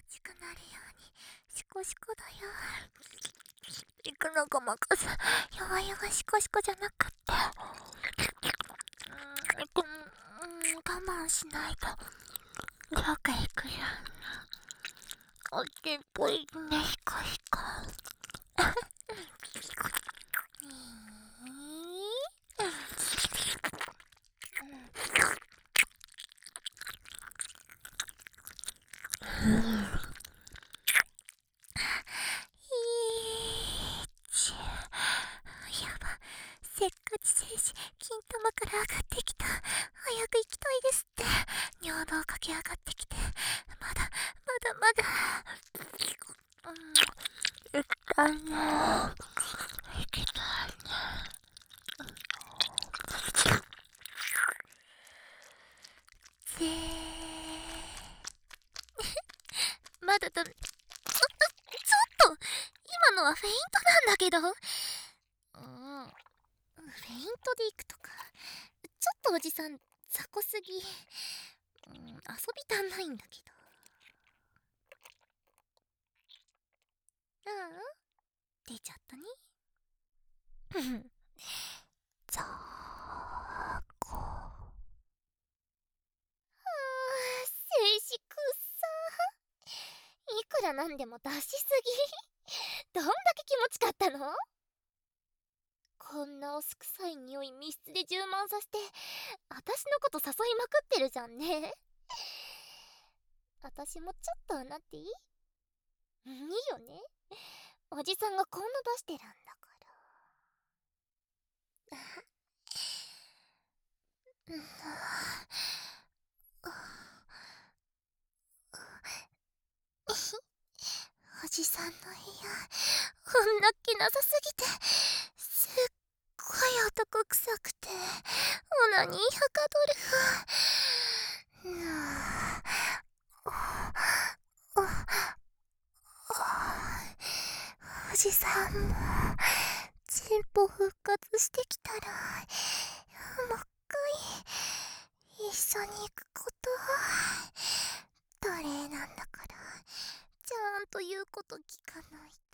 ちくなるようにシコシコだよ。行くのごまかす弱々シコシコじゃなくって、我慢しないとどっか行くよ。おっちっぽいね、シコシコ。やば、せっかち精子金玉から上がってきた。早く行きたいですって。尿道駆け上がってきて、まだ行きたいね。行きたいね。ぜまだちょっと今のはフェイントなんだけど。フェイントで行くとかちょっとおじさん雑魚すぎ。遊び足んないんだけど。出ちゃったね。ざーこ。静止くっさ。いくらなんでも出しすぎ。どんだけ気持ちかったの？こんなおすくさい匂い密室で充満させて、私のこと誘いまくってるじゃんね。私もちょっとなっていい？いいよね。おじさんがこんな出してるんだからおじさんの部屋、女っ気なさすぎて、すっごい男臭くて、オナニーはかどる。おじさんもチンポ復活してきたらもう一回一緒に行くこと。奴隷なんだからちゃんと言うこと聞かない